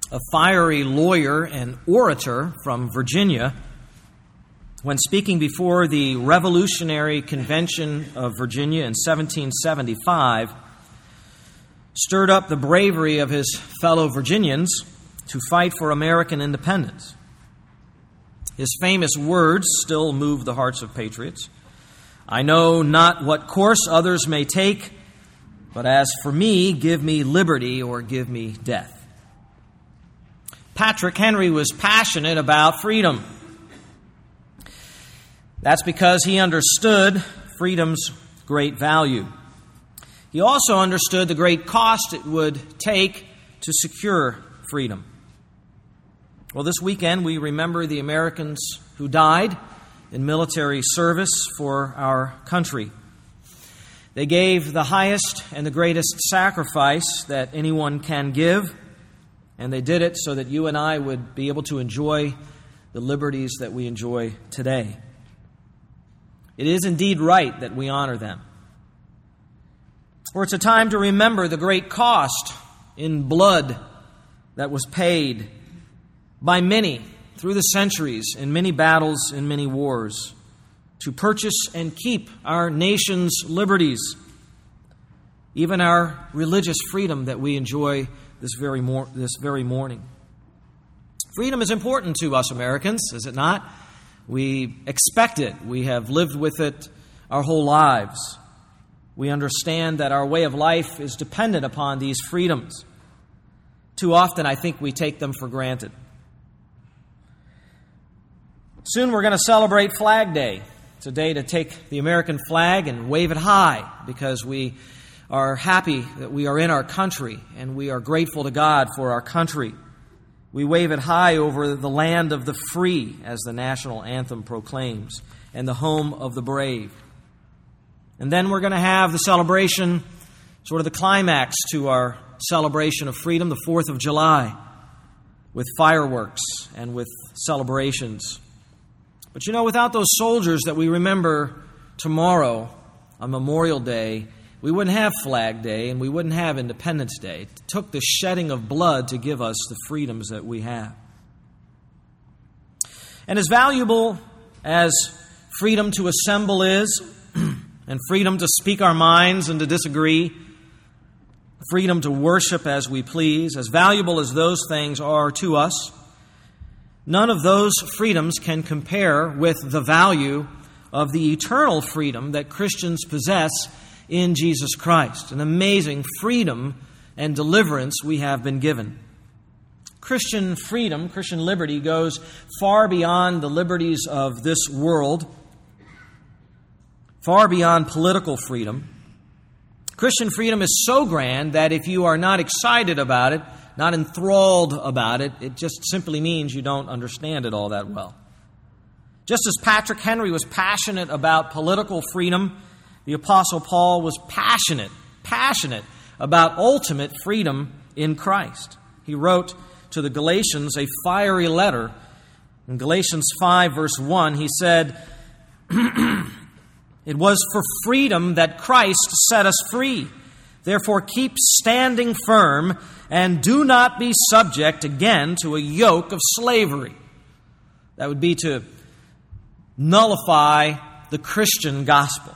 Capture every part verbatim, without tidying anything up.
a fiery lawyer and orator from Virginia, when speaking before the Revolutionary Convention of Virginia in seventeen seventy-five, stirred up the bravery of his fellow Virginians to fight for American independence. His famous words still move the hearts of patriots. "I know not what course others may take, but as for me, give me liberty or give me death." Patrick Henry was passionate about freedom. That's because he understood freedom's great value. He also understood the great cost it would take to secure freedom. Well, this weekend we remember the Americans who died in military service for our country. They gave the highest and the greatest sacrifice that anyone can give, and they did it so that you and I would be able to enjoy the liberties that we enjoy today. It is indeed right that we honor them. For it's a time to remember the great cost in blood that was paid by many through the centuries in many battles, in many wars, to purchase and keep our nation's liberties, even our religious freedom that we enjoy this very mor- this very morning. Freedom is important to us Americans, is it not? We expect it. We have lived with it our whole lives. We understand that our way of life is dependent upon these freedoms. Too often, I think we take them for granted. Soon we're going to celebrate Flag Day. It's a day to take the American flag and wave it high because we are happy that we are in our country and we are grateful to God for our country. We wave it high over the land of the free, as the national anthem proclaims, and the home of the brave. And then we're going to have the celebration, sort of the climax to our celebration of freedom, the fourth of July, with fireworks and with celebrations. But you know, without those soldiers that we remember tomorrow on Memorial Day, we wouldn't have Flag Day and we wouldn't have Independence Day. It took the shedding of blood to give us the freedoms that we have. And as valuable as freedom to assemble is, and freedom to speak our minds and to disagree, freedom to worship as we please, as valuable as those things are to us, none of those freedoms can compare with the value of the eternal freedom that Christians possess in Jesus Christ. An amazing freedom and deliverance we have been given. Christian freedom, Christian liberty, goes far beyond the liberties of this world, far beyond political freedom. Christian freedom is so grand that if you are not excited about it, not enthralled about it, it just simply means you don't understand it all that well. Just as Patrick Henry was passionate about political freedom, the Apostle Paul was passionate, passionate about ultimate freedom in Christ. He wrote to the Galatians a fiery letter. In Galatians five, verse one, he said, "It was for freedom that Christ set us free. Therefore keep standing firm and do not be subject again to a yoke of slavery." That would be to nullify the Christian gospel.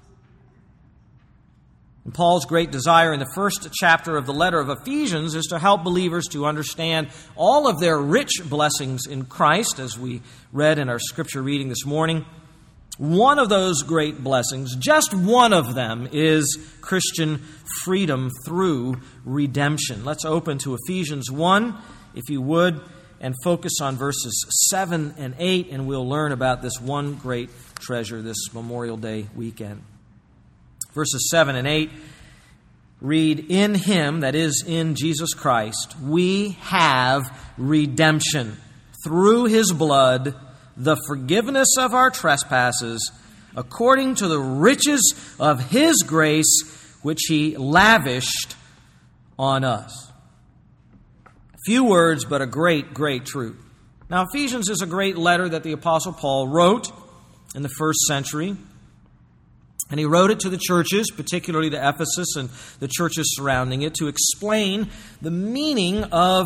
And Paul's great desire in the first chapter of the letter of Ephesians is to help believers to understand all of their rich blessings in Christ, as we read in our scripture reading this morning. One of those great blessings, just one of them, is Christian freedom through redemption. Let's open to Ephesians one, if you would, and focus on verses seven and eight, and we'll learn about this one great treasure this Memorial Day weekend. Verses seven and eight read, "In Him," that is, in Jesus Christ, "we have redemption through His blood, the forgiveness of our trespasses, according to the riches of His grace, which He lavished on us." Few words, but a great, great truth. Now, Ephesians is a great letter that the Apostle Paul wrote in the first century. And he wrote it to the churches, particularly to Ephesus and the churches surrounding it, to explain the meaning of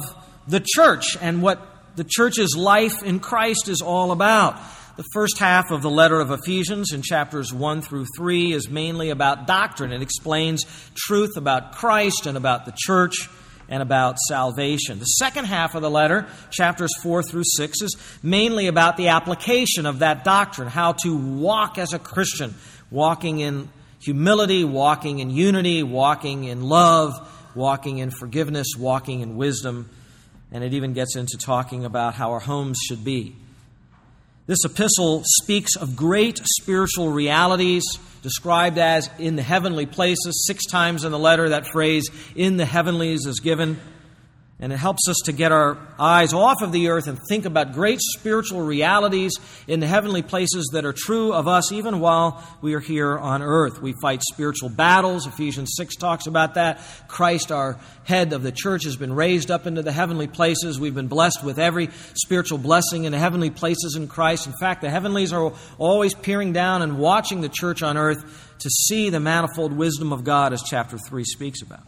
the church and what the church's life in Christ is all about. The first half of the letter of Ephesians in chapters one through three is mainly about doctrine. It explains truth about Christ and about the church and about salvation. The second half of the letter, chapters four through six, is mainly about the application of that doctrine, how to walk as a Christian, walking in humility, walking in unity, walking in love, walking in forgiveness, walking in wisdom. And it even gets into talking about how our homes should be. This epistle speaks of great spiritual realities described as in the heavenly places. Six times in the letter that phrase, in the heavenlies, is given. And it helps us to get our eyes off of the earth and think about great spiritual realities in the heavenly places that are true of us even while we are here on earth. We fight spiritual battles. Ephesians six talks about that. Christ, our head of the church, has been raised up into the heavenly places. We've been blessed with every spiritual blessing in the heavenly places in Christ. In fact, the heavenlies are always peering down and watching the church on earth to see the manifold wisdom of God, as chapter three speaks about.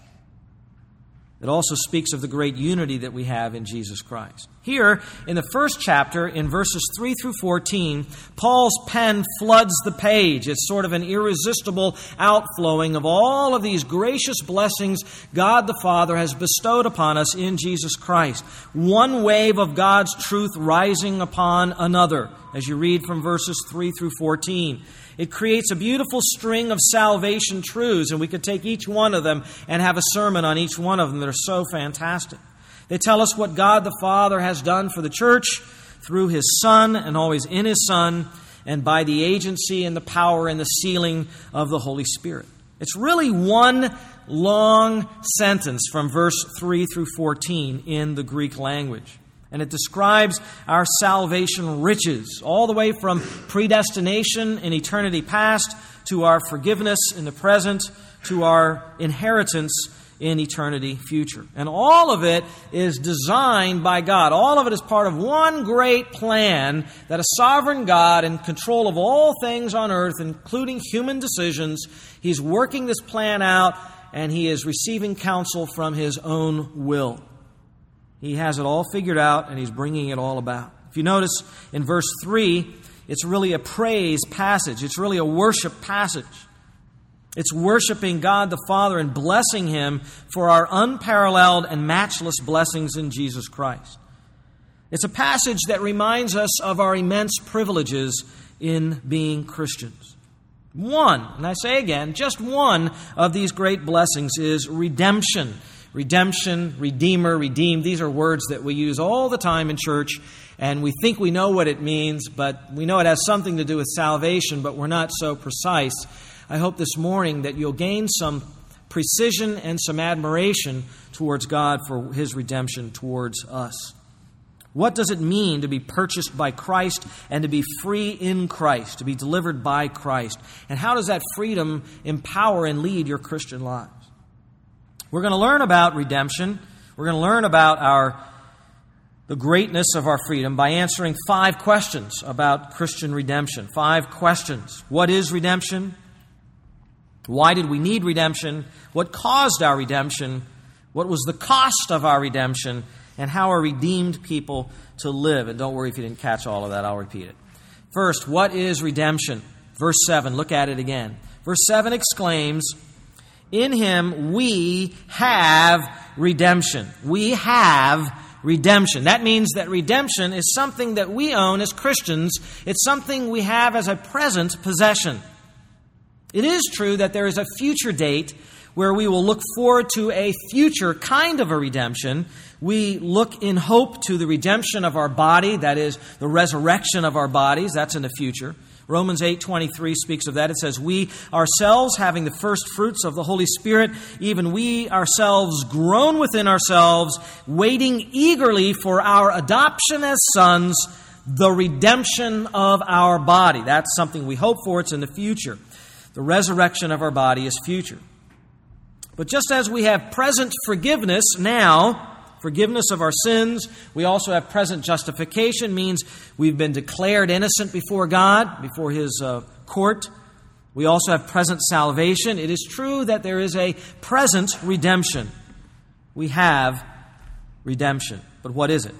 It also speaks of the great unity that we have in Jesus Christ. Here, in the first chapter, in verses three through fourteen, Paul's pen floods the page. It's sort of an irresistible outflowing of all of these gracious blessings God the Father has bestowed upon us in Jesus Christ. One wave of God's truth rising upon another, as you read from verses three through fourteen. It creates a beautiful string of salvation truths, and we could take each one of them and have a sermon on each one of them that are so fantastic. They tell us what God the Father has done for the church through His Son and always in His Son, and by the agency and the power and the sealing of the Holy Spirit. It's really one long sentence from verse three through fourteen in the Greek language. And it describes our salvation riches, all the way from predestination in eternity past to our forgiveness in the present to our inheritance in eternity future. And all of it is designed by God. All of it is part of one great plan that a sovereign God in control of all things on earth, including human decisions, He's working this plan out, and He is receiving counsel from His own will. He has it all figured out, and He's bringing it all about. If you notice in verse three, it's really a praise passage. It's really a worship passage. It's worshiping God the Father and blessing Him for our unparalleled and matchless blessings in Jesus Christ. It's a passage that reminds us of our immense privileges in being Christians. One, and I say again, just one of these great blessings is redemption. Redemption, redeemer, redeemed. These are words that we use all the time in church, and we think we know what it means, but we know it has something to do with salvation, but we're not so precise. I hope this morning that you'll gain some precision and some admiration towards God for His redemption towards us. What does it mean to be purchased by Christ and to be free in Christ, to be delivered by Christ? And how does that freedom empower and lead your Christian lives? We're going to learn about redemption. We're going to learn about our the greatness of our freedom by answering five questions about Christian redemption. Five questions. What is redemption? Why did we need redemption? What caused our redemption? What was the cost of our redemption? And how are redeemed people to live? And don't worry if you didn't catch all of that, I'll repeat it. First, what is redemption? Verse seven, look at it again. Verse seven exclaims, in Him we have redemption. We have redemption. That means that redemption is something that we own as Christians. It's something we have as a present possession. It is true that there is a future date where we will look forward to a future kind of a redemption. We look in hope to the redemption of our body, that is, the resurrection of our bodies. That's in the future. Romans eight twenty-three speaks of that. It says, we ourselves, having the first fruits of the Holy Spirit, even we ourselves groan within ourselves, waiting eagerly for our adoption as sons, the redemption of our body. That's something we hope for. It's in the future. The resurrection of our body is future. But just as we have present forgiveness now, forgiveness of our sins, we also have present justification, means we've been declared innocent before God, before His uh, court. We also have present salvation. It is true that there is a present redemption. We have redemption. But what is it?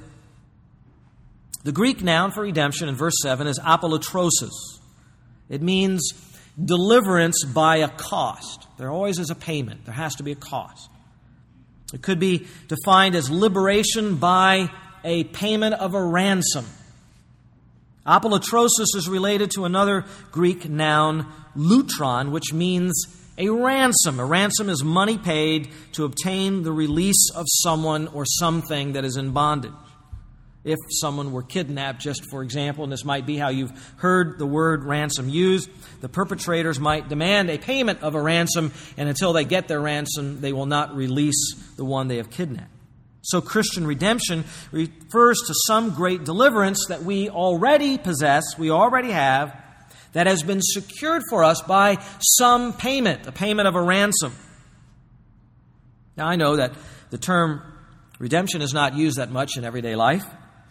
The Greek noun for redemption in verse seven is apolutrosis. It means deliverance by a cost. There always is a payment. There has to be a cost. It could be defined as liberation by a payment of a ransom. Apolutrosis is related to another Greek noun, lutron, which means a ransom. A ransom is money paid to obtain the release of someone or something that is in bondage. If someone were kidnapped, just for example, and this might be how you've heard the word ransom used, the perpetrators might demand a payment of a ransom, and until they get their ransom, they will not release the one they have kidnapped. So Christian redemption refers to some great deliverance that we already possess, we already have, that has been secured for us by some payment, a payment of a ransom. Now, I know that the term redemption is not used that much in everyday life.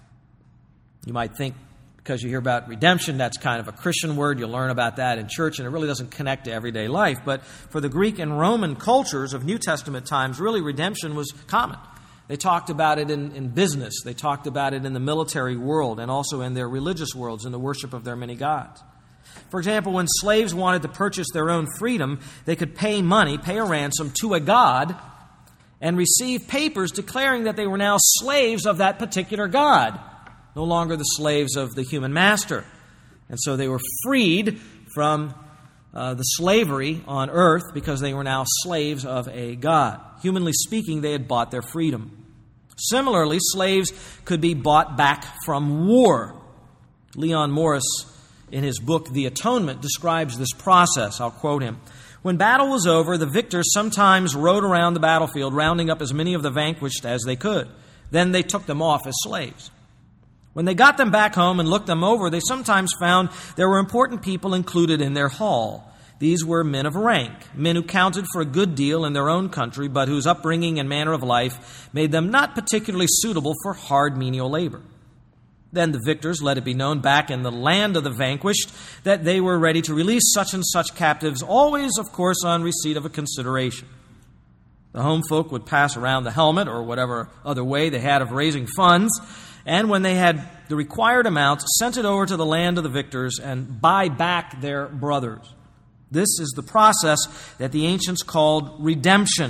You might think because you hear about redemption, that's kind of a Christian word. You'll learn about that in church, and it really doesn't connect to everyday life. But for the Greek and Roman cultures of New Testament times, really redemption was common. They talked about it in, in business. They talked about it in the military world and also in their religious worlds, in the worship of their many gods. For example, when slaves wanted to purchase their own freedom, they could pay money, pay a ransom to a god, and receive papers declaring that they were now slaves of that particular god, no longer the slaves of the human master. And so they were freed from uh, the slavery on earth because they were now slaves of a god. Humanly speaking, they had bought their freedom. Similarly, slaves could be bought back from war. Leon Morris, in his book, The Atonement, describes this process. I'll quote him. When battle was over, the victors sometimes rode around the battlefield, rounding up as many of the vanquished as they could. Then they took them off as slaves. When they got them back home and looked them over, they sometimes found there were important people included in their haul. These were men of rank, men who counted for a good deal in their own country, but whose upbringing and manner of life made them not particularly suitable for hard menial labor. Then the victors let it be known back in the land of the vanquished that they were ready to release such and such captives, always, of course, on receipt of a consideration. The home folk would pass around the helmet or whatever other way they had of raising funds, and when they had the required amount, sent it over to the land of the victors and buy back their brothers. This is the process that the ancients called redemption.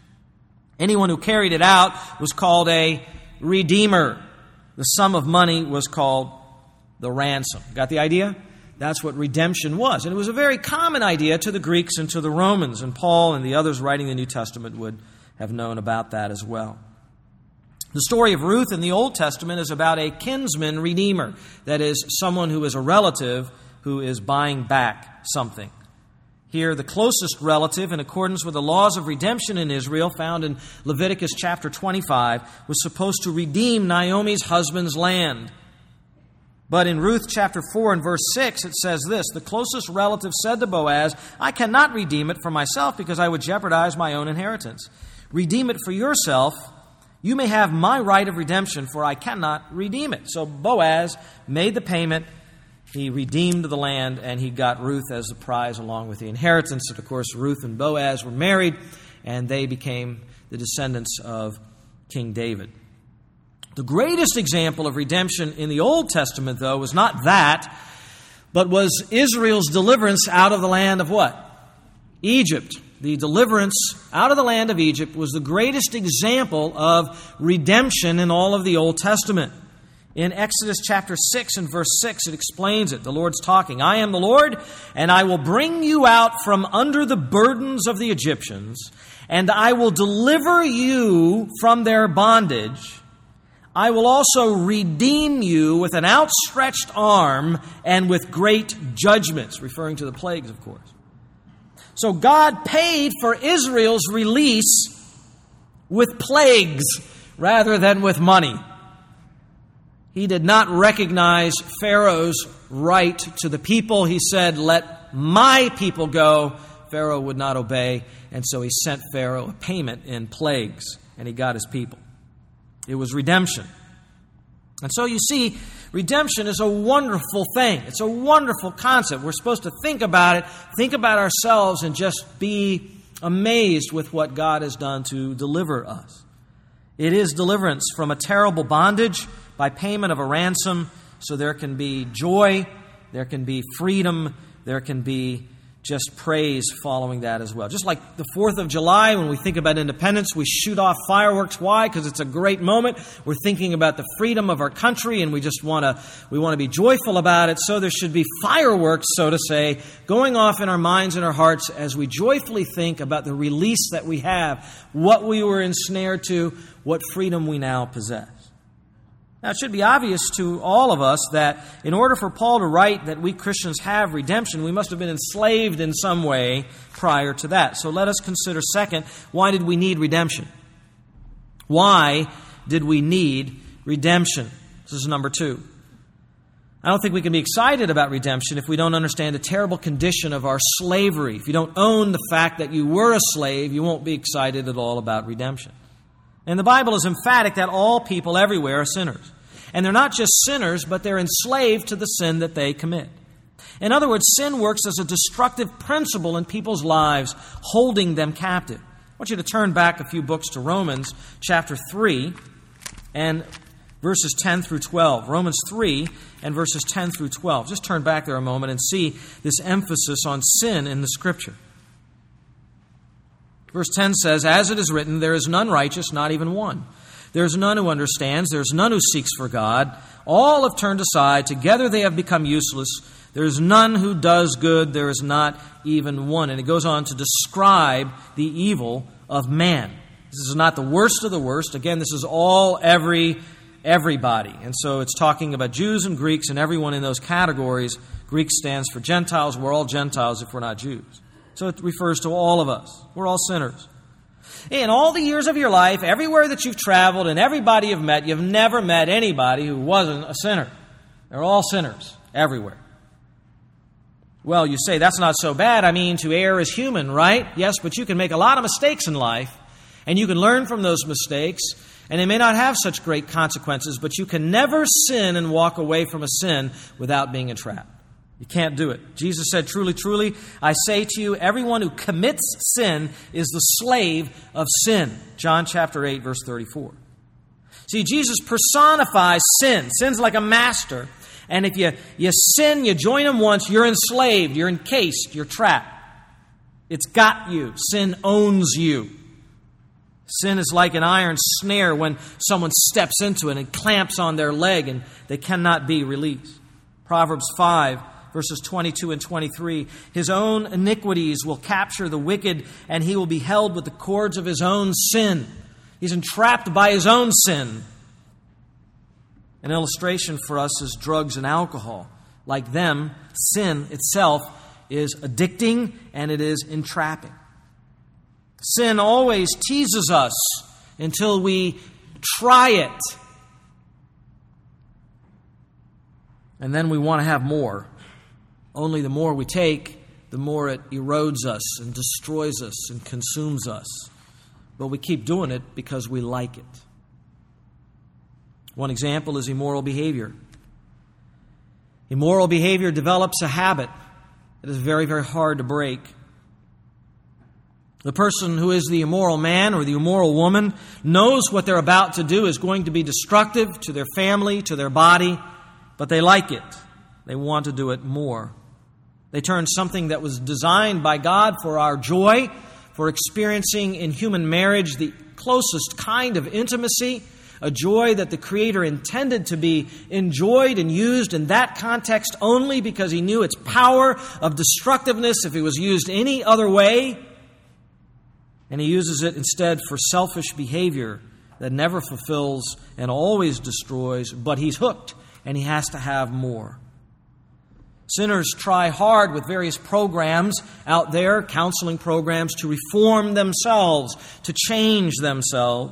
Anyone who carried it out was called a redeemer. The sum of money was called the ransom. Got the idea? That's what redemption was. And it was a very common idea to the Greeks and to the Romans. And Paul and the others writing the New Testament would have known about that as well. The story of Ruth in the Old Testament is about a kinsman redeemer. That is, someone who is a relative who is buying back something. Here, the closest relative, in accordance with the laws of redemption in Israel, found in Leviticus chapter twenty-five, was supposed to redeem Naomi's husband's land. But in Ruth chapter four and verse six, it says this, the closest relative said to Boaz, I cannot redeem it for myself because I would jeopardize my own inheritance. Redeem it for yourself. You may have my right of redemption, for I cannot redeem it. So Boaz made the payment. He redeemed the land, and he got Ruth as the prize along with the inheritance. And of course, Ruth and Boaz were married, and they became the descendants of King David. The greatest example of redemption in the Old Testament, though, was not that, but was Israel's deliverance out of the land of what? Egypt. The deliverance out of the land of Egypt was the greatest example of redemption in all of the Old Testament. In Exodus chapter six and verse six, it explains it. The Lord's talking, I am the Lord, and I will bring you out from under the burdens of the Egyptians, and I will deliver you from their bondage. I will also redeem you with an outstretched arm and with great judgments, referring to the plagues, of course. So God paid for Israel's release with plagues rather than with money. He did not recognize Pharaoh's right to the people. He said, let my people go. Pharaoh would not obey, and so he sent Pharaoh a payment in plagues, and he got his people. It was redemption. And so you see, redemption is a wonderful thing. It's a wonderful concept. We're supposed to think about it, think about ourselves, and just be amazed with what God has done to deliver us. It is deliverance from a terrible bondage by payment of a ransom, so there can be joy, there can be freedom, there can be just praise following that as well. Just like the fourth of July, when we think about independence, we shoot off fireworks. Why? Because it's a great moment. We're thinking about the freedom of our country, and we just want to we want to be joyful about it. So there should be fireworks, so to say, going off in our minds and our hearts as we joyfully think about the release that we have, what we were ensnared to, what freedom we now possess. Now, it should be obvious to all of us that in order for Paul to write that we Christians have redemption, we must have been enslaved in some way prior to that. So let us consider, second, why did we need redemption? Why did we need redemption? This is number two. I don't think we can be excited about redemption if we don't understand the terrible condition of our slavery. If you don't own the fact that you were a slave, you won't be excited at all about redemption. And the Bible is emphatic that all people everywhere are sinners. And they're not just sinners, but they're enslaved to the sin that they commit. In other words, sin works as a destructive principle in people's lives, holding them captive. I want you to turn back a few books to Romans chapter three and verses ten through twelve. Romans three and verses ten through twelve. Just turn back there a moment and see this emphasis on sin in the Scripture. Verse ten says, "As it is written, there is none righteous, not even one. There is none who understands. There is none who seeks for God. All have turned aside. Together they have become useless. There is none who does good. There is not even one." And it goes on to describe the evil of man. This is not the worst of the worst. Again, this is all every everybody. And so it's talking about Jews and Greeks and everyone in those categories. Greek stands for Gentiles. We're all Gentiles if we're not Jews. So it refers to all of us. We're all sinners. In all the years of your life, everywhere that you've traveled and everybody you've met, you've never met anybody who wasn't a sinner. They're all sinners everywhere. Well, you say, that's not so bad. I mean, to err is human, right? Yes, but you can make a lot of mistakes in life, and you can learn from those mistakes, and they may not have such great consequences, but you can never sin and walk away from a sin without being entrapped. You can't do it. Jesus said, "Truly, truly, I say to you, everyone who commits sin is the slave of sin." John chapter eight, verse thirty-four. See, Jesus personifies sin. Sin's like a master. And if you, you sin, you join him once, you're enslaved, you're encased, you're trapped. It's got you. Sin owns you. Sin is like an iron snare when someone steps into it and clamps on their leg and they cannot be released. Proverbs five, verses twenty-two and twenty-three, "His own iniquities will capture the wicked, and he will be held with the cords of his own sin." He's entrapped by his own sin. An illustration for us is drugs and alcohol. Like them, sin itself is addicting and it is entrapping. Sin always teases us until we try it. And then we want to have more. Only the more we take, the more it erodes us and destroys us and consumes us. But we keep doing it because we like it. One example is immoral behavior. Immoral behavior develops a habit that is very, very hard to break. The person who is the immoral man or the immoral woman knows what they're about to do is going to be destructive to their family, to their body, but they like it. They want to do it more. They turn something that was designed by God for our joy, for experiencing in human marriage the closest kind of intimacy, a joy that the Creator intended to be enjoyed and used in that context only because He knew its power of destructiveness if it was used any other way. And He uses it instead for selfish behavior that never fulfills and always destroys, but He's hooked and He has to have more. Sinners try hard with various programs out there, counseling programs, to reform themselves, to change themselves.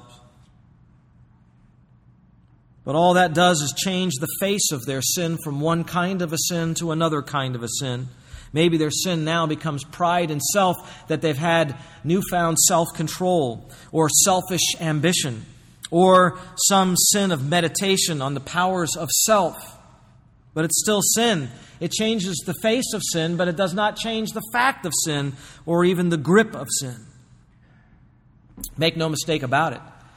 But all that does is change the face of their sin from one kind of a sin to another kind of a sin. Maybe their sin now becomes pride and self, that they've had newfound self-control or selfish ambition, or some sin of meditation on the powers of self. But it's still sin. It changes the face of sin, but it does not change the fact of sin or even the grip of sin. Make no mistake about it.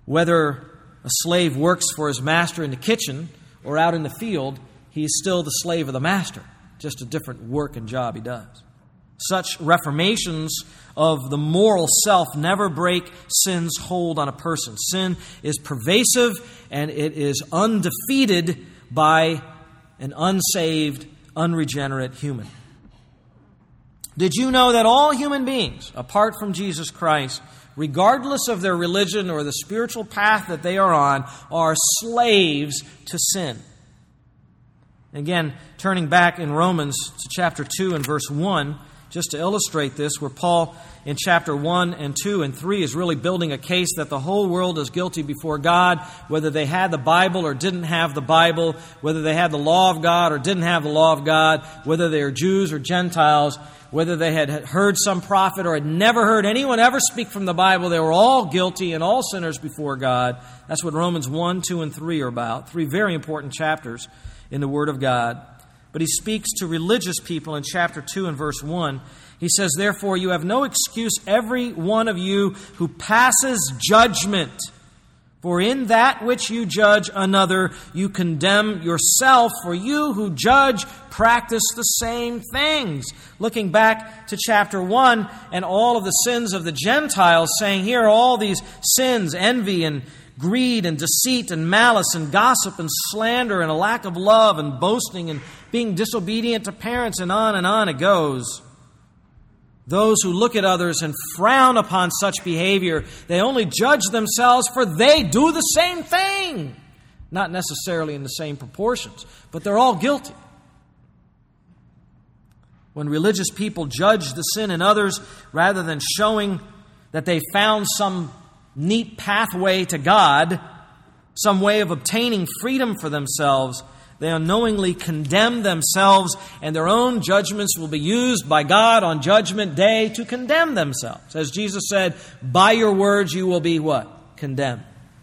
Whether a slave works for his master in the kitchen or out in the field, he is still the slave of the master, just a different work and job he does. Such reformations of the moral self never break sin's hold on a person. Sin is pervasive and it is undefeated by an unsaved, unregenerate human. Did you know that all human beings, apart from Jesus Christ, regardless of their religion or the spiritual path that they are on, are slaves to sin? Again, turning back in Romans to chapter two and verse one, just to illustrate this, where Paul in chapter one and two and three is really building a case that the whole world is guilty before God, whether they had the Bible or didn't have the Bible, whether they had the law of God or didn't have the law of God, whether they are Jews or Gentiles, whether they had heard some prophet or had never heard anyone ever speak from the Bible. They were all guilty and all sinners before God. That's what Romans one, two, and three are about. Three very important chapters in the Word of God. But he speaks to religious people in chapter two and verse one. He says, "Therefore you have no excuse, every one of you who passes judgment. For in that which you judge another, you condemn yourself. For you who judge practice the same things." Looking back to chapter one and all of the sins of the Gentiles, saying here all these sins, envy and greed and deceit and malice and gossip and slander and a lack of love and boasting and being disobedient to parents, and on and on it goes. Those who look at others and frown upon such behavior, they only judge themselves, for they do the same thing. Not necessarily in the same proportions, but they're all guilty. When religious people judge the sin in others, rather than showing that they found some neat pathway to God, some way of obtaining freedom for themselves, they unknowingly condemn themselves, and their own judgments will be used by God on Judgment Day to condemn themselves. As Jesus said, by your words you will be what? Condemned.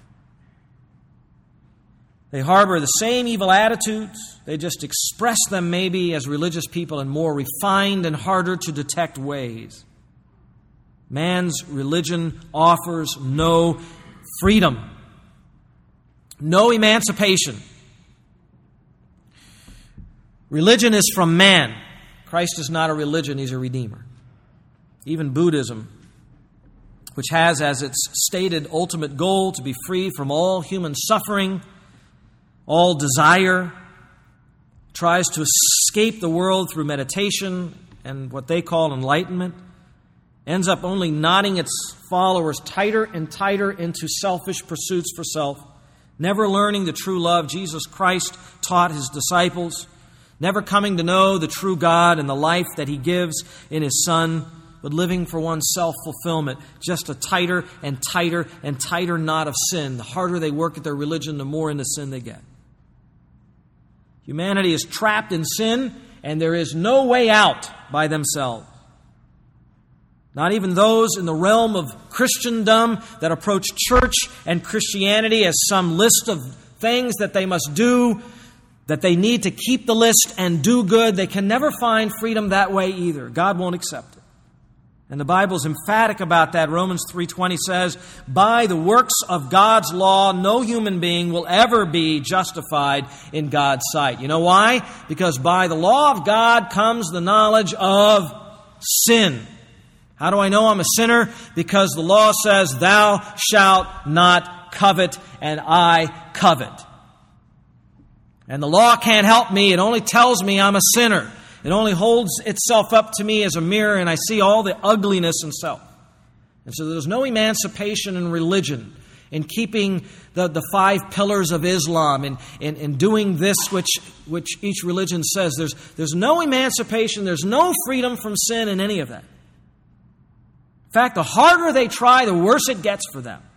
They harbor the same evil attitudes. They just express them maybe as religious people in more refined and harder to detect ways. Man's religion offers no freedom, no emancipation. Religion is from man. Christ is not a religion, He's a redeemer. Even Buddhism, which has as its stated ultimate goal to be free from all human suffering, all desire, tries to escape the world through meditation and what they call enlightenment, ends up only knotting its followers tighter and tighter into selfish pursuits for self, never learning the true love Jesus Christ taught His disciples, never coming to know the true God and the life that He gives in His Son, but living for one's self-fulfillment, just a tighter and tighter and tighter knot of sin. The harder they work at their religion, the more into sin they get. Humanity is trapped in sin, and there is no way out by themselves. Not even those in the realm of Christendom that approach church and Christianity as some list of things that they must do, that they need to keep the list and do good. They can never find freedom that way either. God won't accept it. And the Bible is emphatic about that. Romans three twenty says, by the works of God's law, no human being will ever be justified in God's sight. You know why? Because by the law of God comes the knowledge of sin. How do I know I'm a sinner? Because the law says, thou shalt not covet, and I covet. And the law can't help me. It only tells me I'm a sinner. It only holds itself up to me as a mirror, and I see all the ugliness in self. And so there's no emancipation in religion, in keeping the, the five pillars of Islam, and in, in, in doing this which, which each religion says. There's, there's no emancipation. There's no freedom from sin in any of that. In fact, the harder they try, the worse it gets for them.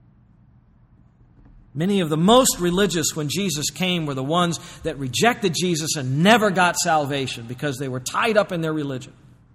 Many of the most religious when Jesus came were the ones that rejected Jesus and never got salvation because they were tied up in their religion.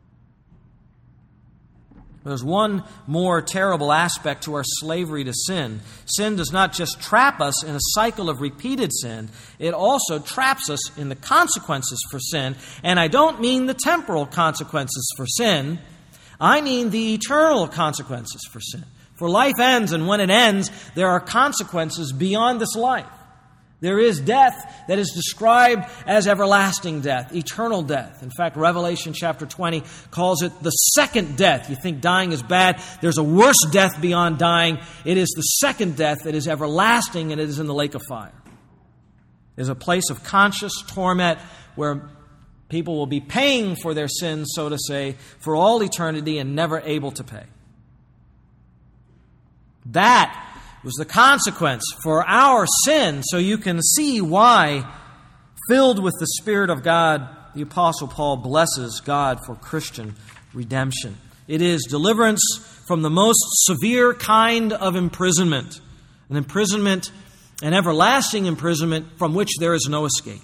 There's one more terrible aspect to our slavery to sin. Sin does not just trap us in a cycle of repeated sin, it also traps us in the consequences for sin. And I don't mean the temporal consequences for sin, I mean the eternal consequences for sin. For life ends, and when it ends, there are consequences beyond this life. There is death that is described as everlasting death, eternal death. In fact, Revelation chapter twenty calls it the second death. You think dying is bad. There's a worse death beyond dying. It is the second death that is everlasting, and it is in the lake of fire. It is a place of conscious torment where people will be paying for their sins, so to say, for all eternity and never able to pay. That was the consequence for our sin, so you can see why, filled with the Spirit of God, the Apostle Paul blesses God for Christian redemption. It is deliverance from the most severe kind of imprisonment, an imprisonment, an everlasting imprisonment from which there is no escape.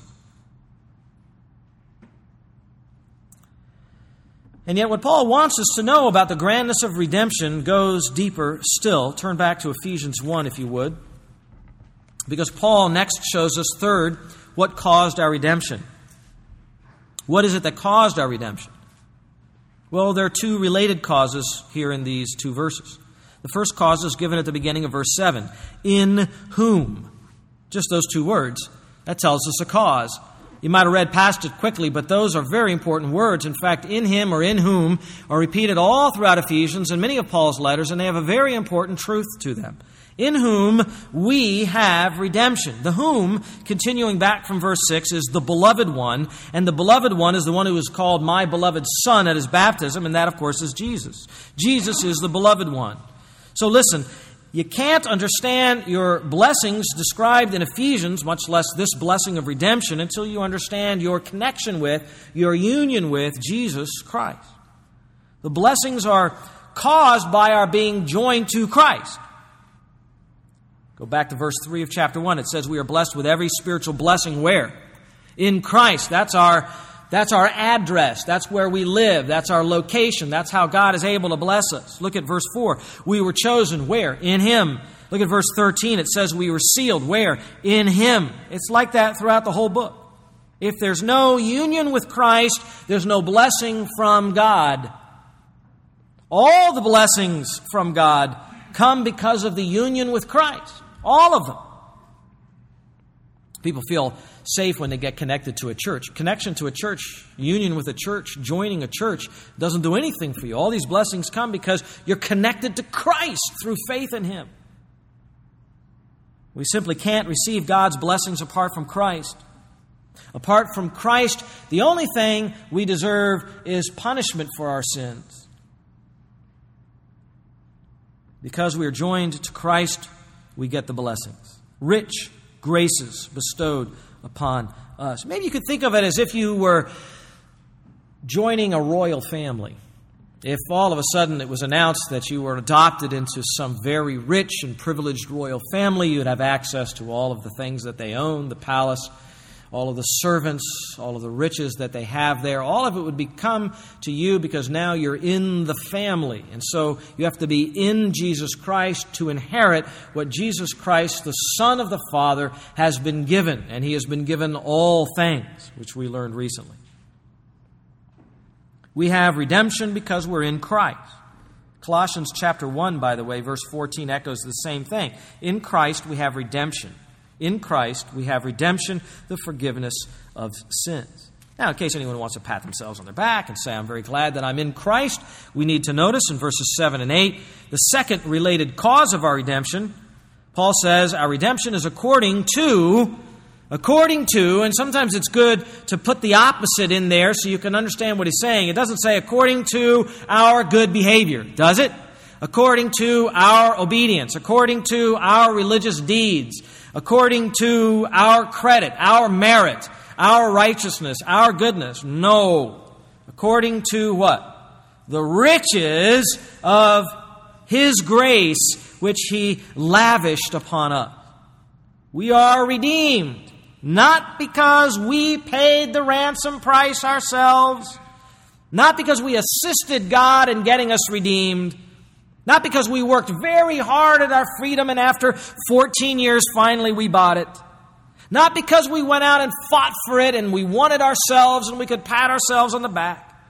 And yet what Paul wants us to know about the grandness of redemption goes deeper still. Turn back to Ephesians one, if you would. Because Paul next shows us, third, what caused our redemption. What is it that caused our redemption? Well, there are two related causes here in these two verses. The first cause is given at the beginning of verse seven. In whom? Just those two words. That tells us a cause. You might have read past it quickly, but those are very important words. In fact, in him or in whom are repeated all throughout Ephesians and many of Paul's letters, and they have a very important truth to them. In whom we have redemption. The whom, continuing back from verse six, is the beloved one, and the beloved one is the one who is called my beloved son at his baptism, and that, of course, is Jesus. Jesus is the beloved one. So listen, you can't understand your blessings described in Ephesians, much less this blessing of redemption, until you understand your connection with, your union with Jesus Christ. The blessings are caused by our being joined to Christ. Go back to verse three of chapter one. It says we are blessed with every spiritual blessing where? In Christ. That's our That's our address. That's where we live. That's our location. That's how God is able to bless us. Look at verse four. We were chosen where? In Him. Look at verse thirteen. It says we were sealed where? In Him. It's like that throughout the whole book. If there's no union with Christ, there's no blessing from God. All the blessings from God come because of the union with Christ. All of them. People feel safe when they get connected to a church. Connection to a church, union with a church, joining a church doesn't do anything for you. All these blessings come because you're connected to Christ through faith in Him. We simply can't receive God's blessings apart from Christ. Apart from Christ, the only thing we deserve is punishment for our sins. Because we are joined to Christ, we get the blessings. Rich graces bestowed upon us. Maybe you could think of it as if you were joining a royal family. If all of a sudden it was announced that you were adopted into some very rich and privileged royal family, you'd have access to all of the things that they own, the palace, all of the servants, all of the riches that they have there. All of it would become to you because now you're in the family. And so you have to be in Jesus Christ to inherit what Jesus Christ, the Son of the Father, has been given. And He has been given all things, which we learned recently. We have redemption because we're in Christ. Colossians chapter one, by the way, verse fourteen echoes the same thing. In Christ we have redemption. In Christ, we have redemption, the forgiveness of sins. Now, in case anyone wants to pat themselves on their back and say, I'm very glad that I'm in Christ, we need to notice in verses seven and eight, the second related cause of our redemption. Paul says our redemption is according to, according to, and sometimes it's good to put the opposite in there so you can understand what he's saying. It doesn't say according to our good behavior, does it? According to our obedience, according to our religious deeds, according to our credit, our merit, our righteousness, our goodness. No. According to what? The riches of His grace, which He lavished upon us. We are redeemed, not because we paid the ransom price ourselves, not because we assisted God in getting us redeemed, not because we worked very hard at our freedom and after fourteen years finally we bought it. Not because we went out and fought for it and we won it ourselves and we could pat ourselves on the back.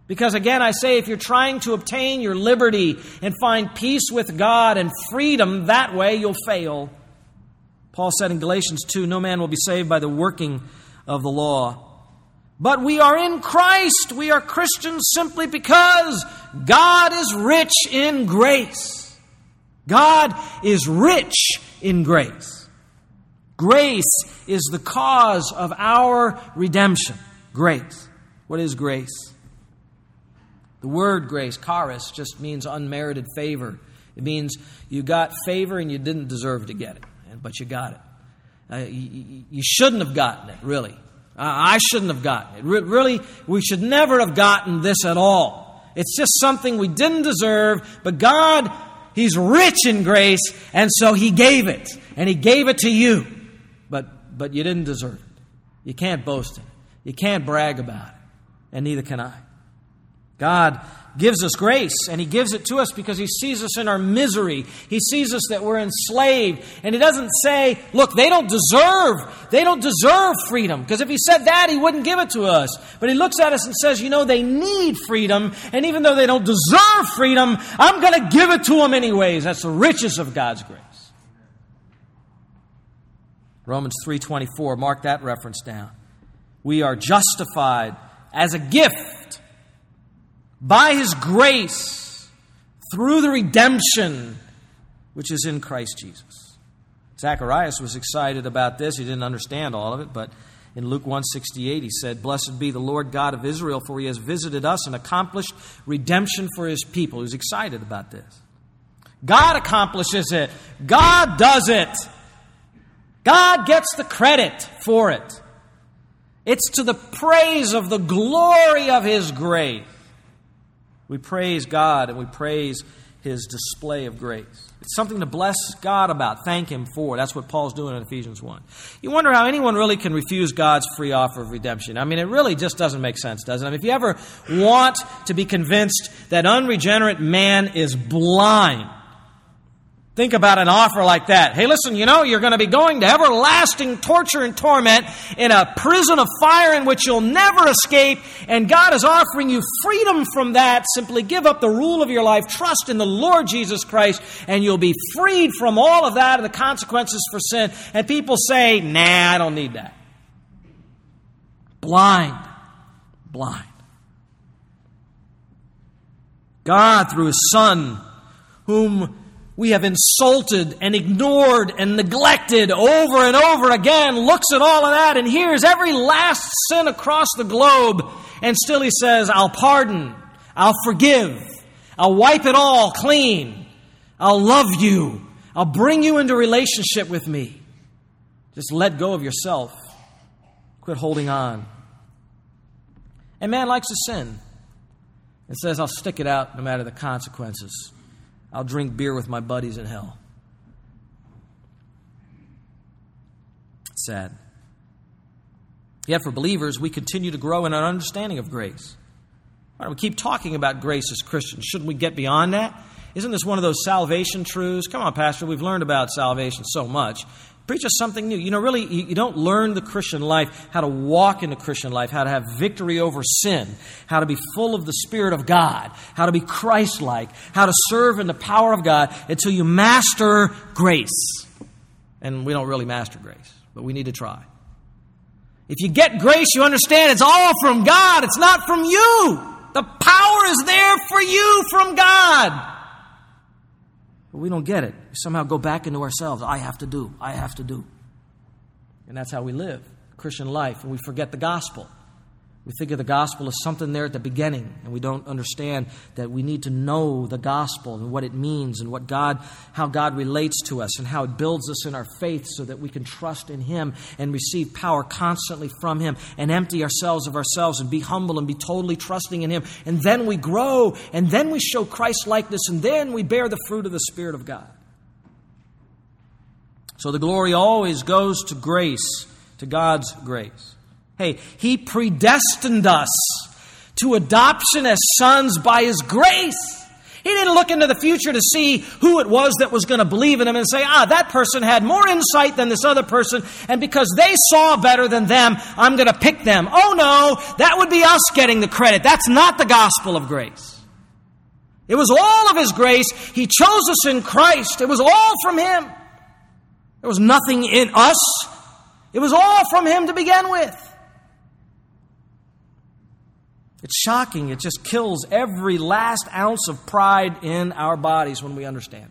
Because again, I say, if you're trying to obtain your liberty and find peace with God and freedom that way, you'll fail. Paul said in Galatians two, no man will be saved by the working of the law. But we are in Christ. We are Christians simply because God is rich in grace. God is rich in grace. Grace is the cause of our redemption. Grace. What is grace? The word grace, charis, just means unmerited favor. It means you got favor and you didn't deserve to get it, but you got it. Uh, you, you shouldn't have gotten it, really. Uh, I shouldn't have gotten it. Re- really, we should never have gotten this at all. It's just something we didn't deserve, but God, He's rich in grace, and so He gave it. And He gave it to you, but, but you didn't deserve it. You can't boast in it. You can't brag about it, and neither can I. God gives us grace, and He gives it to us because He sees us in our misery. He sees us that we're enslaved. And He doesn't say, look, they don't deserve, they don't deserve freedom. Because if He said that, He wouldn't give it to us. But He looks at us and says, you know, they need freedom. And even though they don't deserve freedom, I'm going to give it to them anyways. That's the riches of God's grace. Romans three twenty-four, mark that reference down. We are justified as a gift by His grace, through the redemption which is in Christ Jesus. Zacharias was excited about this. He didn't understand all of it, but in Luke one sixty-eight he said, blessed be the Lord God of Israel, for He has visited us and accomplished redemption for His people. He was excited about this. God accomplishes it. God does it. God gets the credit for it. It's to the praise of the glory of His grace. We praise God and we praise His display of grace. It's something to bless God about, thank Him for. That's what Paul's doing in Ephesians one. You wonder how anyone really can refuse God's free offer of redemption. I mean, it really just doesn't make sense, does it? I mean, if you ever want to be convinced that unregenerate man is blind, think about an offer like that. Hey, listen, you know, you're going to be going to everlasting torture and torment in a prison of fire in which you'll never escape, and God is offering you freedom from that. Simply give up the rule of your life, trust in the Lord Jesus Christ, and you'll be freed from all of that and the consequences for sin. And people say, nah, I don't need that. Blind. Blind. God, through His Son, whom we have insulted and ignored and neglected over and over again, looks at all of that and hears every last sin across the globe, and still He says, I'll pardon, I'll forgive, I'll wipe it all clean, I'll love you, I'll bring you into relationship with me. Just let go of yourself. Quit holding on. And man likes to sin and says, I'll stick it out no matter the consequences. I'll drink beer with my buddies in hell. It's sad. Yet for believers, we continue to grow in our understanding of grace. Why don't we keep talking about grace as Christians? Shouldn't we get beyond that? Isn't this one of those salvation truths? Come on, Pastor, we've learned about salvation so much. Preach us something new. You know, really, you don't learn the Christian life, how to walk in the Christian life, how to have victory over sin, how to be full of the Spirit of God, how to be Christ-like, how to serve in the power of God until you master grace. And we don't really master grace, but we need to try. If you get grace, you understand it's all from God. It's not from you. The power is there for you from God. But we don't get it. We somehow go back into ourselves. I have to do. I have to do. And that's how we live Christian life. And we forget the gospel. We think of the gospel as something there at the beginning, and we don't understand that we need to know the gospel and what it means and what God, how God relates to us and how it builds us in our faith so that we can trust in Him and receive power constantly from Him and empty ourselves of ourselves and be humble and be totally trusting in Him. And then we grow, and then we show Christ-likeness, and then we bear the fruit of the Spirit of God. So the glory always goes to grace, to God's grace. Hey, He predestined us to adoption as sons by His grace. He didn't look into the future to see who it was that was going to believe in him and say, ah, that person had more insight than this other person, and because they saw better than them, I'm going to pick them. Oh no, that would be us getting the credit. That's not the gospel of grace. It was all of His grace. He chose us in Christ. It was all from Him. There was nothing in us. It was all from Him to begin with. It's shocking. It just kills every last ounce of pride in our bodies when we understand it.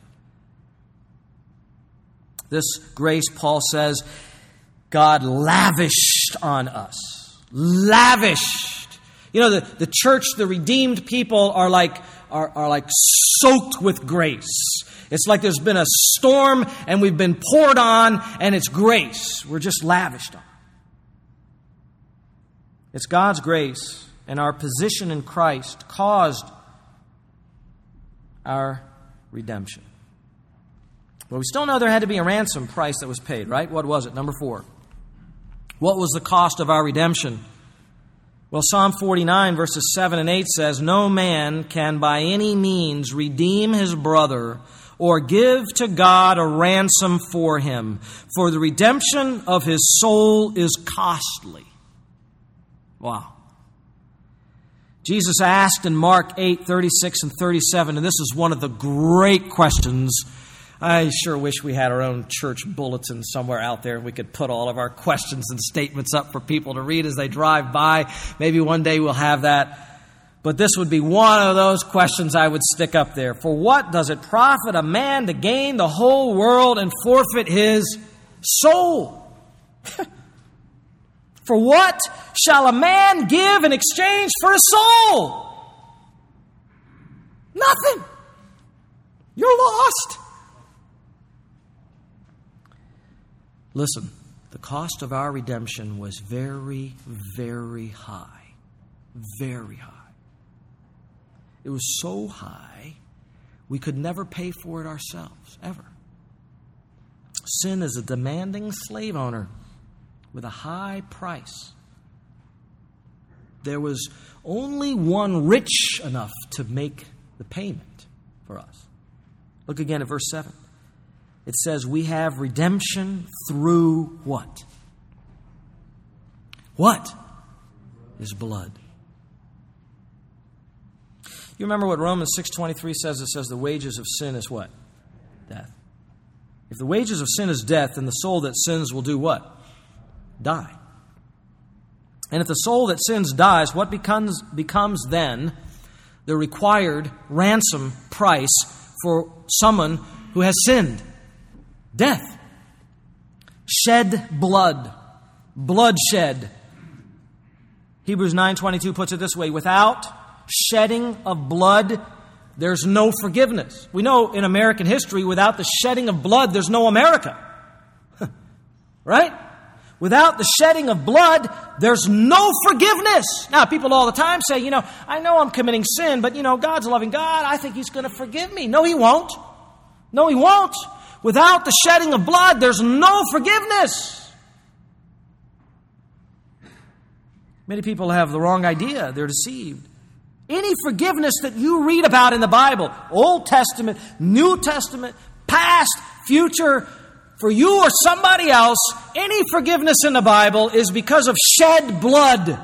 This grace, Paul says, God lavished on us. Lavished. You know, the, the church, the redeemed people are like, are, are like soaked with grace. It's like there's been a storm and we've been poured on, and it's grace. We're just lavished on. It's God's grace and our position in Christ caused our redemption. But we still know there had to be a ransom price that was paid, right? What was it? Number four. What was the cost of our redemption? Well, Psalm forty-nine, verses seven and eight says, "No man can by any means redeem his brother or give to God a ransom for him, for the redemption of his soul is costly." Wow. Jesus asked in Mark eight, thirty-six and thirty-seven, and this is one of the great questions. I sure wish we had our own church bulletin somewhere out there. We could put all of our questions and statements up for people to read as they drive by. Maybe one day we'll have that. But this would be one of those questions I would stick up there. For what does it profit a man to gain the whole world and forfeit his soul? For what shall a man give in exchange for his soul? Nothing. You're lost. Listen, the cost of our redemption was very, very high. Very high. It was so high, we could never pay for it ourselves, ever. Sin is a demanding slave owner with a high price. There was only one rich enough to make the payment for us. Look again at verse seven. It says, we have redemption through what? What? His blood. You remember what Romans six twenty-three says? It says the wages of sin is what? Death. If the wages of sin is death, then the soul that sins will do what? Die. And if the soul that sins dies, what becomes, becomes then the required ransom price for someone who has sinned? Death. Shed blood. Bloodshed. Hebrews nine twenty-two puts it this way, without shedding of blood, there's no forgiveness. We know in American history, without the shedding of blood, there's no America. Right? Without the shedding of blood, there's no forgiveness. Now, people all the time say, you know, I know I'm committing sin, but, you know, God's a loving God. I think He's going to forgive me. No, He won't. No, He won't. Without the shedding of blood, there's no forgiveness. Many people have the wrong idea. They're deceived. Any forgiveness that you read about in the Bible, Old Testament, New Testament, past, future, for you or somebody else, any forgiveness in the Bible is because of shed blood.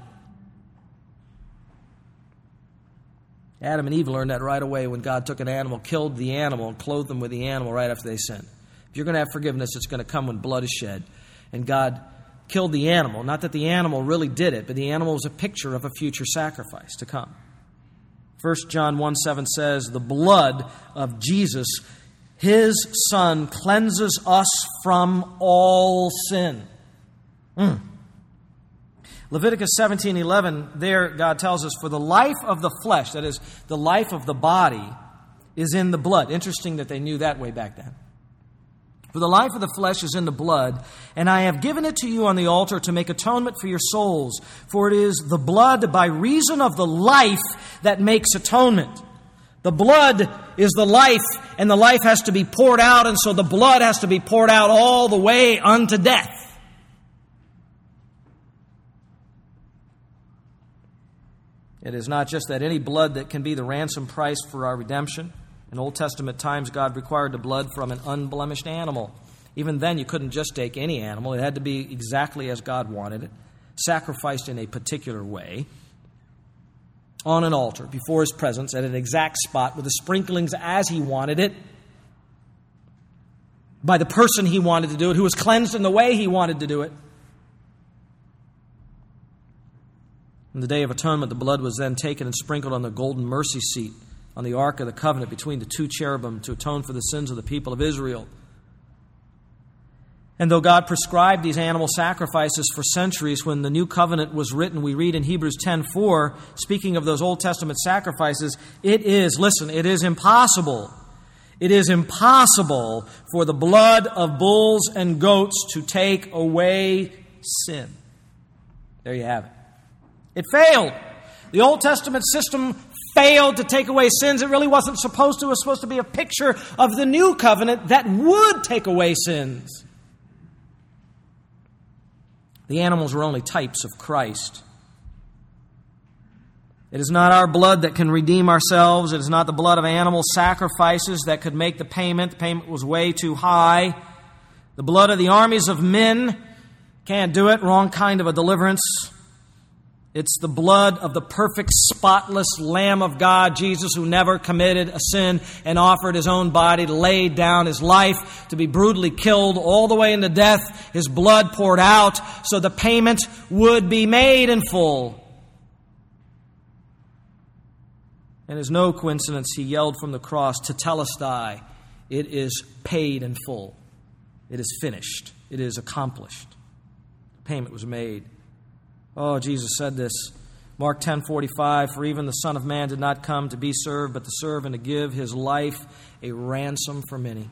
Adam and Eve learned that right away when God took an animal, killed the animal, and clothed them with the animal right after they sinned. If you're going to have forgiveness, it's going to come when blood is shed. And God killed the animal. Not that the animal really did it, but the animal was a picture of a future sacrifice to come. First John one seven says, the blood of Jesus, His Son, cleanses us from all sin. Mm. Leviticus seventeen eleven, there God tells us, for the life of the flesh, that is, the life of the body, is in the blood. Interesting that they knew that way back then. For the life of the flesh is in the blood, and I have given it to you on the altar to make atonement for your souls. For it is the blood by reason of the life that makes atonement. The blood is the life, and the life has to be poured out, and so the blood has to be poured out all the way unto death. It is not just that any blood that can be the ransom price for our redemption. In Old Testament times, God required the blood from an unblemished animal. Even then, you couldn't just take any animal. It had to be exactly as God wanted it, sacrificed in a particular way, on an altar, before His presence, at an exact spot, with the sprinklings as He wanted it, by the person He wanted to do it, who was cleansed in the way He wanted to do it. In the Day of Atonement, the blood was then taken and sprinkled on the golden mercy seat on the Ark of the Covenant between the two cherubim to atone for the sins of the people of Israel. And though God prescribed these animal sacrifices for centuries, when the New Covenant was written, we read in Hebrews ten four, speaking of those Old Testament sacrifices, it is, listen, it is impossible. It is impossible for the blood of bulls and goats to take away sin. There you have it. It failed. The Old Testament system failed to take away sins. It really wasn't supposed to. It was supposed to be a picture of the New Covenant that would take away sins. The animals were only types of Christ. It is not our blood that can redeem ourselves. It is not the blood of animal sacrifices that could make the payment. The payment was way too high. The blood of the armies of men can't do it. Wrong kind of a deliverance. It's the blood of the perfect, spotless Lamb of God, Jesus, who never committed a sin and offered His own body to lay down His life, to be brutally killed all the way into death, His blood poured out so the payment would be made in full. And it's no coincidence He yelled from the cross, "Tetelestai," it is paid in full. It is finished. It is accomplished. The payment was made. Oh, Jesus said this, Mark ten forty-five, "For even the Son of Man did not come to be served, but to serve and to give His life a ransom for many."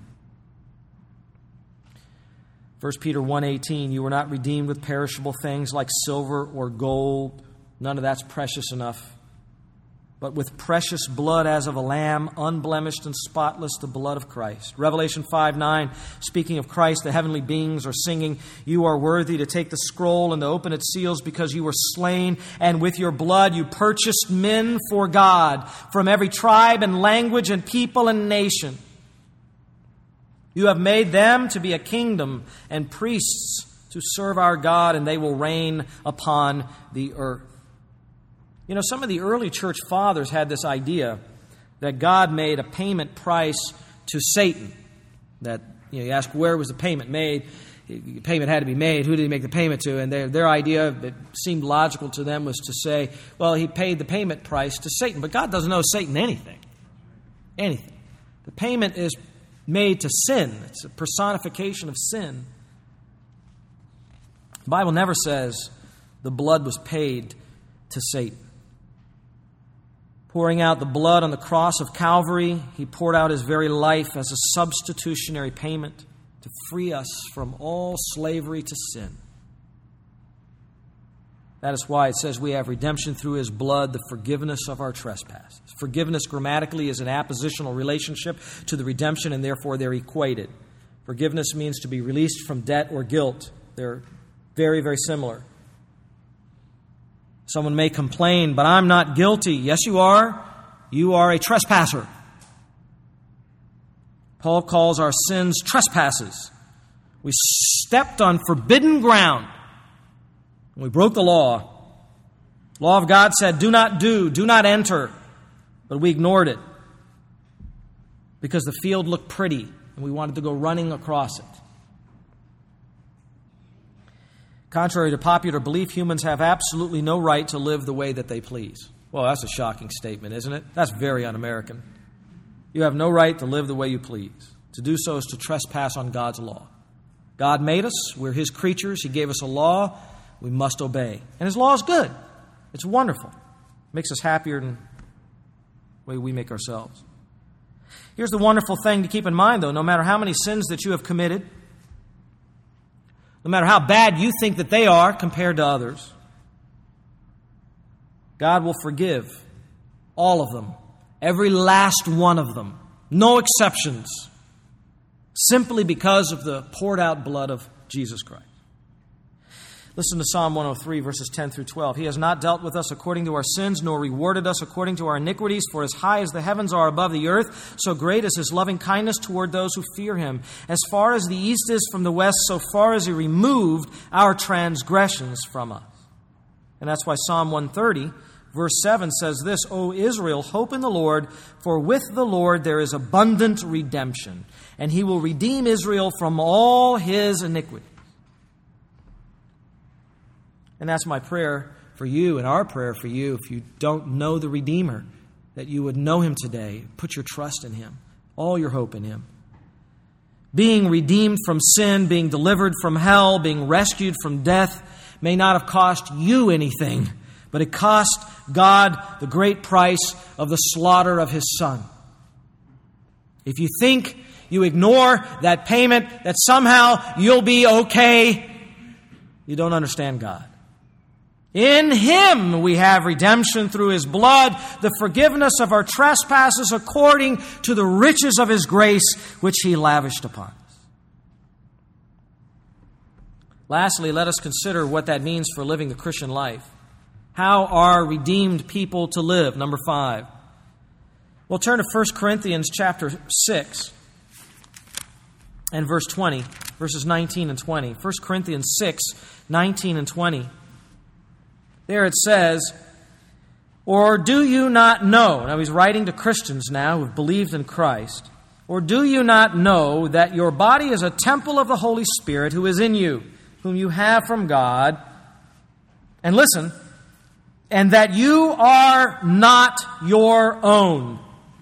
First Peter one eighteen, "You were not redeemed with perishable things like silver or gold." None of that's precious enough. "But with precious blood as of a lamb, unblemished and spotless, the blood of Christ." Revelation five nine, speaking of Christ, the heavenly beings are singing, "You are worthy to take the scroll and to open its seals, because you were slain, and with your blood you purchased men for God from every tribe and language and people and nation. You have made them to be a kingdom and priests to serve our God, and they will reign upon the earth." You know, some of the early church fathers had this idea that God made a payment price to Satan. That, you know, you ask, where was the payment made? The payment had to be made. Who did He make the payment to? And their, their idea that seemed logical to them was to say, well, He paid the payment price to Satan. But God doesn't owe Satan anything. Anything. The payment is made to sin. It's a personification of sin. The Bible never says the blood was paid to Satan. Pouring out the blood on the cross of Calvary, He poured out His very life as a substitutionary payment to free us from all slavery to sin. That is why it says we have redemption through His blood, the forgiveness of our trespasses. Forgiveness grammatically is an appositional relationship to the redemption, and therefore they're equated. Forgiveness means to be released from debt or guilt. They're very, very similar. Someone may complain, "But I'm not guilty." Yes, you are. You are a trespasser. Paul calls our sins trespasses. We stepped on forbidden ground. We broke the law. The law of God said, do not do, do not enter. But we ignored it because the field looked pretty and we wanted to go running across it. Contrary to popular belief, humans have absolutely no right to live the way that they please. Well, that's a shocking statement, isn't it? That's very un-American. You have no right to live the way you please. To do so is to trespass on God's law. God made us. We're His creatures. He gave us a law. We must obey. And His law is good. It's wonderful. It makes us happier than the way we make ourselves. Here's the wonderful thing to keep in mind, though. No matter how many sins that you have committed, no matter how bad you think that they are compared to others, God will forgive all of them, every last one of them, no exceptions, simply because of the poured out blood of Jesus Christ. Listen to Psalm one oh three, verses ten through twelve. He has not dealt with us according to our sins, nor rewarded us according to our iniquities. For as high as the heavens are above the earth, so great is His loving kindness toward those who fear Him. As far as the east is from the west, so far as He removed our transgressions from us. And that's why Psalm one thirty, verse seven says this, O Israel, hope in the Lord, for with the Lord there is abundant redemption, and He will redeem Israel from all his iniquities. And that's my prayer for you and our prayer for you if you don't know the Redeemer, that you would know Him today. Put your trust in Him, all your hope in Him. Being redeemed from sin, being delivered from hell, being rescued from death may not have cost you anything, but it cost God the great price of the slaughter of His Son. If you think you ignore that payment, that somehow you'll be okay, you don't understand God. In Him we have redemption through His blood, the forgiveness of our trespasses according to the riches of His grace, which He lavished upon us. Lastly, let us consider what that means for living the Christian life. How are redeemed people to live? Number five. We'll turn to First Corinthians chapter six and verse twenty, verses nineteen and twenty. First Corinthians six, nineteen and twenty. There it says, or do you not know, now he's writing to Christians now who have believed in Christ, or do you not know that your body is a temple of the Holy Spirit who is in you, whom you have from God, and listen, and that you are not your own,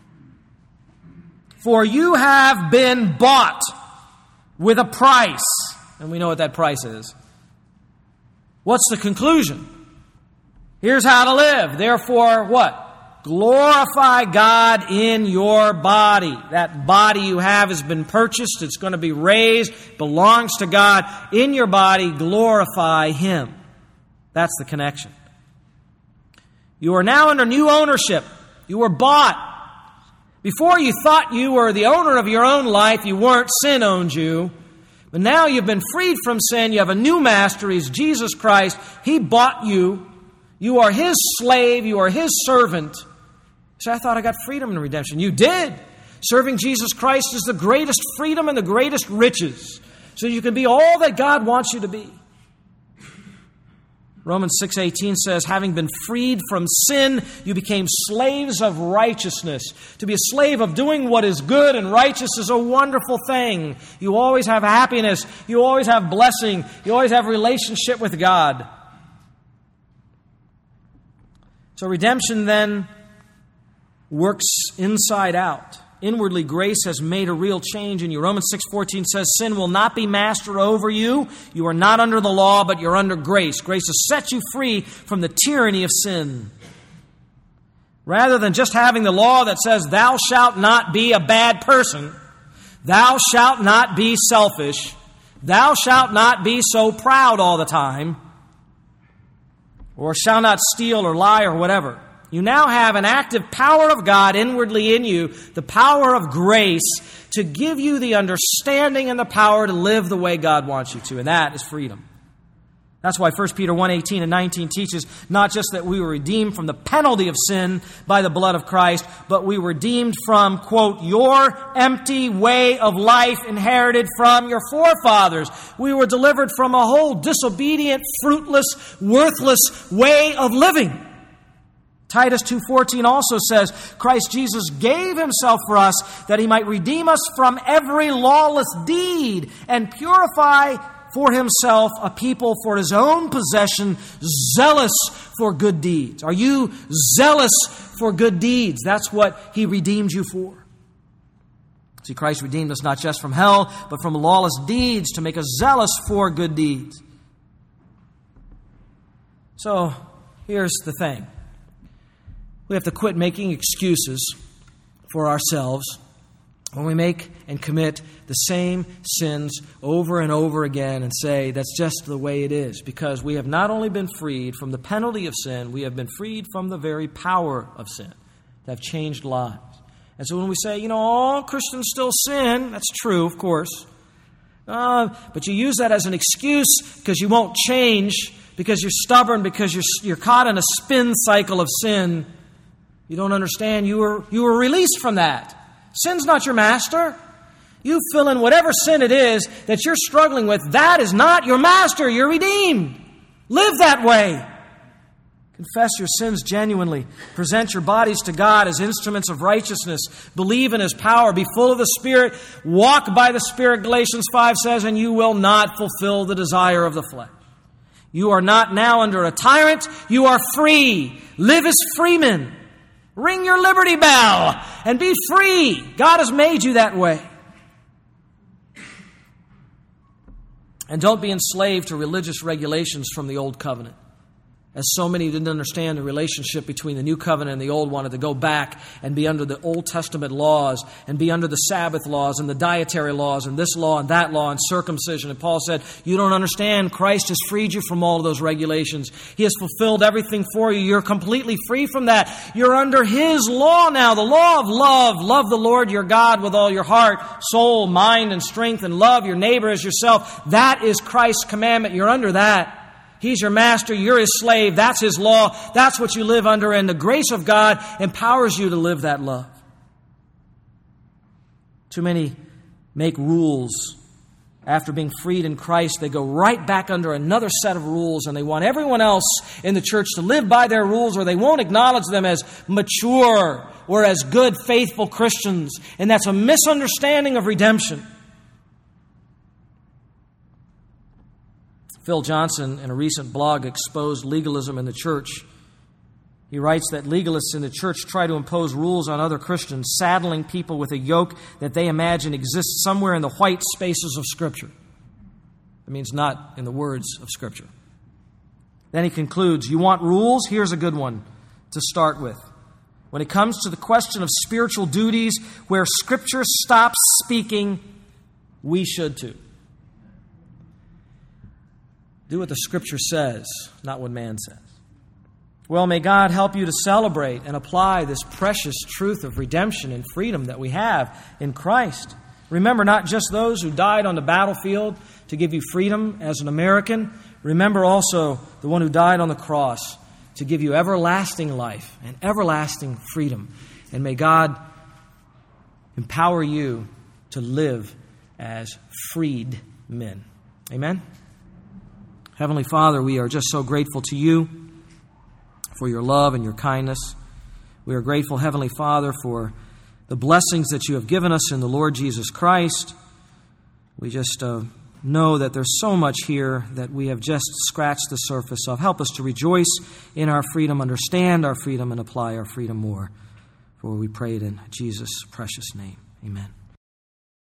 for you have been bought with a price, and we know what that price is. What's the conclusion? Here's how to live. Therefore, what? Glorify God in your body. That body you have has been purchased. It's going to be raised. Belongs to God. In your body, glorify Him. That's the connection. You are now under new ownership. You were bought. Before you thought you were the owner of your own life, you weren't. Sin owned you. But now you've been freed from sin. You have a new master. He's Jesus Christ. He bought you. You are His slave. You are His servant. So I thought I got freedom and redemption. You did. Serving Jesus Christ is the greatest freedom and the greatest riches. So you can be all that God wants you to be. Romans six eighteen says, having been freed from sin, you became slaves of righteousness. To be a slave of doing what is good and righteous is a wonderful thing. You always have happiness. You always have blessing. You always have relationship with God. So redemption then works inside out. Inwardly, grace has made a real change in you. Romans six fourteen says, sin will not be master over you. You are not under the law, but you're under grace. Grace has set you free from the tyranny of sin. Rather than just having the law that says, thou shalt not be a bad person, thou shalt not be selfish, thou shalt not be so proud all the time, or shall not steal or lie or whatever. You now have an active power of God inwardly in you, the power of grace to give you the understanding and the power to live the way God wants you to, and that is freedom. That's why First Peter one eighteen and nineteen teaches not just that we were redeemed from the penalty of sin by the blood of Christ, but we were redeemed from, quote, your empty way of life inherited from your forefathers. We were delivered from a whole disobedient, fruitless, worthless way of living. Titus two fourteen also says, Christ Jesus gave Himself for us that He might redeem us from every lawless deed and purify for Himself a people for His own possession, zealous for good deeds. Are you zealous for good deeds? That's what He redeemed you for. See, Christ redeemed us not just from hell, but from lawless deeds to make us zealous for good deeds. So, here's the thing. We have to quit making excuses for ourselves when we make and commit the same sins over and over again and say that's just the way it is, because we have not only been freed from the penalty of sin, we have been freed from the very power of sin that have changed lives. And so when we say, you know, all Christians still sin, that's true, of course, Uh, but you use that as an excuse because you won't change, because you're stubborn, because you're, you're caught in a spin cycle of sin. You don't understand. You were, you were released from that. Sin's not your master. You fill in whatever sin it is that you're struggling with. That is not your master. You're redeemed. Live that way. Confess your sins genuinely. Present your bodies to God as instruments of righteousness. Believe in His power. Be full of the Spirit. Walk by the Spirit, Galatians five says, and you will not fulfill the desire of the flesh. You are not now under a tyrant. You are free. Live as freemen. Ring your liberty bell and be free. God has made you that way. And don't be enslaved to religious regulations from the Old Covenant. As so many didn't understand the relationship between the New Covenant and the Old, wanted to go back and be under the Old Testament laws and be under the Sabbath laws and the dietary laws and this law and that law and circumcision. And Paul said, you don't understand. Christ has freed you from all of those regulations. He has fulfilled everything for you. You're completely free from that. You're under His law now, the law of love. Love the Lord your God with all your heart, soul, mind, and strength, and love your neighbor as yourself. That is Christ's commandment. You're under that. He's your master, you're His slave, that's His law, that's what you live under, and the grace of God empowers you to live that love. Too many make rules. After being freed in Christ, they go right back under another set of rules, and they want everyone else in the church to live by their rules, or they won't acknowledge them as mature or as good, faithful Christians. And that's a misunderstanding of redemption. Phil Johnson, in a recent blog, exposed legalism in the church. He writes that legalists in the church try to impose rules on other Christians, saddling people with a yoke that they imagine exists somewhere in the white spaces of Scripture. It means not in the words of Scripture. Then he concludes, you want rules? Here's a good one to start with. When it comes to the question of spiritual duties, where Scripture stops speaking, we should too. Do what the Scripture says, not what man says. Well, may God help you to celebrate and apply this precious truth of redemption and freedom that we have in Christ. Remember not just those who died on the battlefield to give you freedom as an American. Remember also the one who died on the cross to give you everlasting life and everlasting freedom. And may God empower you to live as freed men. Amen? Heavenly Father, we are just so grateful to You for Your love and Your kindness. We are grateful, Heavenly Father, for the blessings that You have given us in the Lord Jesus Christ. We just uh, know that there's so much here that we have just scratched the surface of. Help us to rejoice in our freedom, understand our freedom, and apply our freedom more. For we pray it in Jesus' precious name. Amen.